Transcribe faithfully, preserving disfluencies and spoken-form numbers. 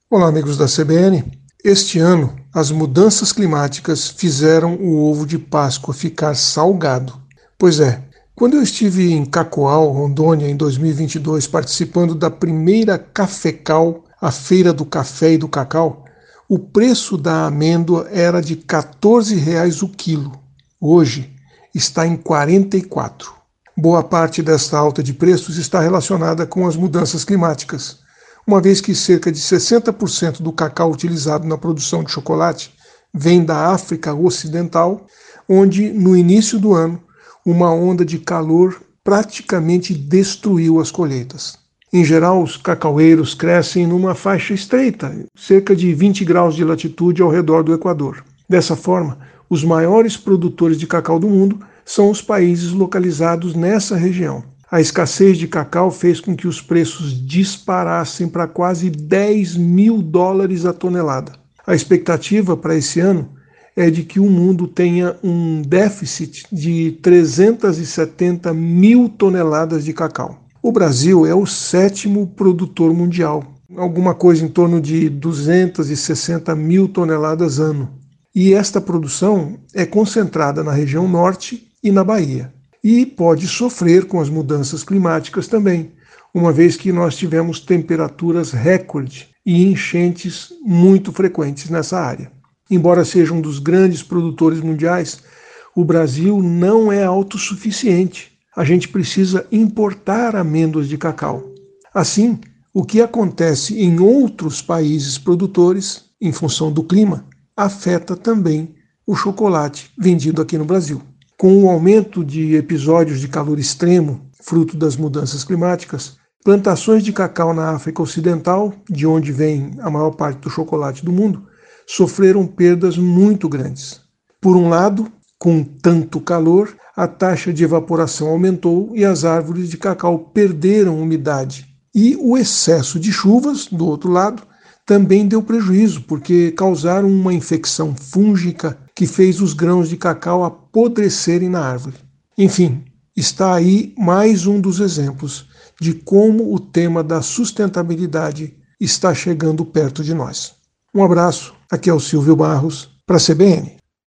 Olá, amigos da C B N. Este ano, as mudanças climáticas fizeram o ovo de Páscoa ficar salgado. Pois é, quando eu estive em Cacoal, Rondônia, em dois mil e vinte e dois, participando da primeira Cafecal, a Feira do Café e do Cacau, o preço da amêndoa era de quatorze reais o quilo. Hoje está em quarenta e quatro. Boa parte desta alta de preços está relacionada com as mudanças climáticas, uma vez que cerca de sessenta por cento do cacau utilizado na produção de chocolate vem da África Ocidental, onde, no início do ano, uma onda de calor praticamente destruiu as colheitas. Em geral, os cacaueiros crescem numa faixa estreita, cerca de vinte graus de latitude ao redor do Equador. Dessa forma, os maiores produtores de cacau do mundo são os países localizados nessa região. A escassez de cacau fez com que os preços disparassem para quase dez mil dólares a tonelada. A expectativa para esse ano é de que o mundo tenha um déficit de trezentas e setenta mil toneladas de cacau. O Brasil é o sétimo produtor mundial, alguma coisa em torno de duzentas e sessenta mil toneladas ano. E esta produção é concentrada na região norte e na Bahia. E pode sofrer com as mudanças climáticas também, uma vez que nós tivemos temperaturas recorde e enchentes muito frequentes nessa área. Embora seja um dos grandes produtores mundiais, o Brasil não é autossuficiente. A gente precisa importar amêndoas de cacau. Assim, o que acontece em outros países produtores, em função do clima, afeta também o chocolate vendido aqui no Brasil. Com o aumento de episódios de calor extremo, fruto das mudanças climáticas, plantações de cacau na África Ocidental, de onde vem a maior parte do chocolate do mundo, sofreram perdas muito grandes. Por um lado, com tanto calor, a taxa de evaporação aumentou e as árvores de cacau perderam umidade. E o excesso de chuvas, do outro lado, também deu prejuízo, porque causaram uma infecção fúngica que fez os grãos de cacau apodrecerem na árvore. Enfim, está aí mais um dos exemplos de como o tema da sustentabilidade está chegando perto de nós. Um abraço, aqui é o Silvio Barros, para a C B N.